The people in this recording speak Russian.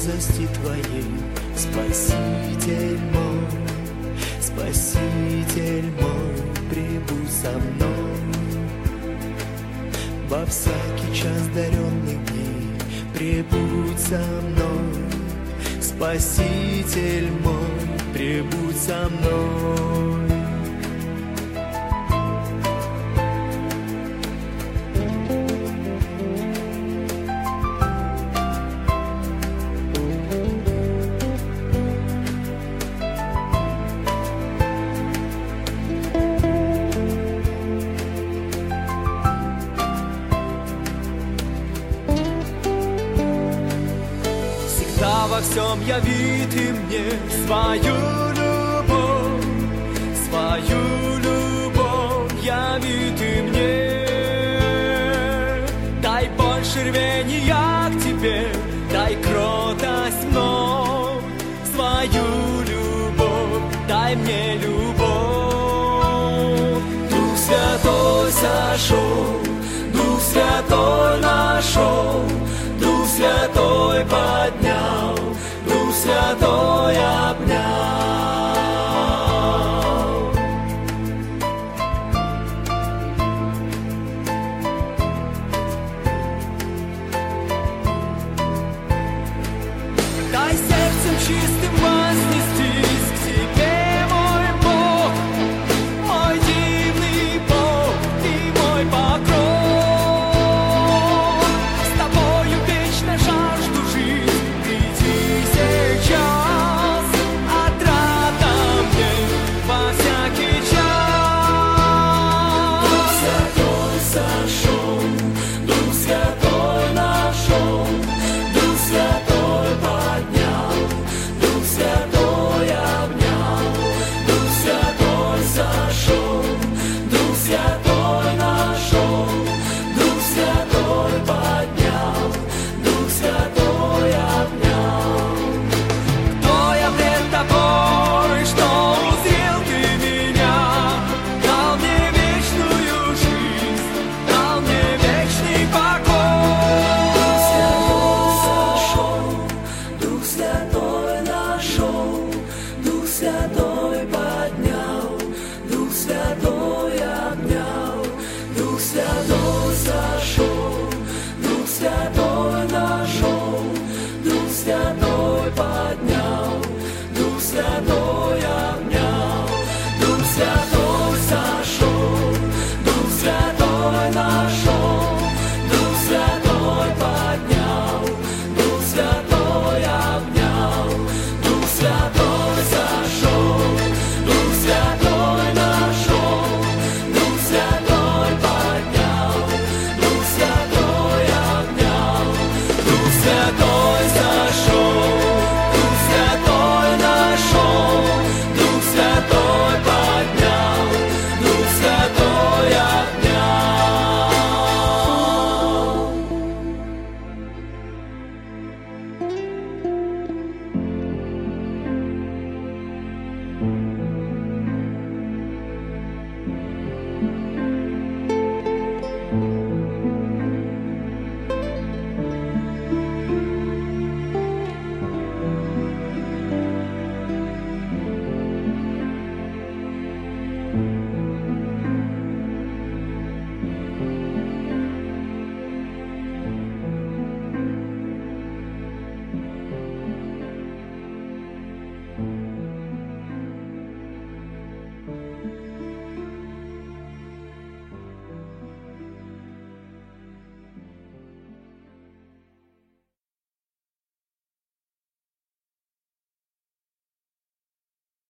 близости Твоей, Спаситель мой, пребудь со мной. Во всякий час даренных дней пребудь со мной, Спаситель мой, пребудь со мной. Во всем яви Ты мне свою любовь, яви Ты мне. Дай больше рвения к Тебе, дай кротость вновь, свою любовь, дай мне любовь. Дух Святой сошел, Дух Святой нашел, Дух Святой поднял, Дух Святой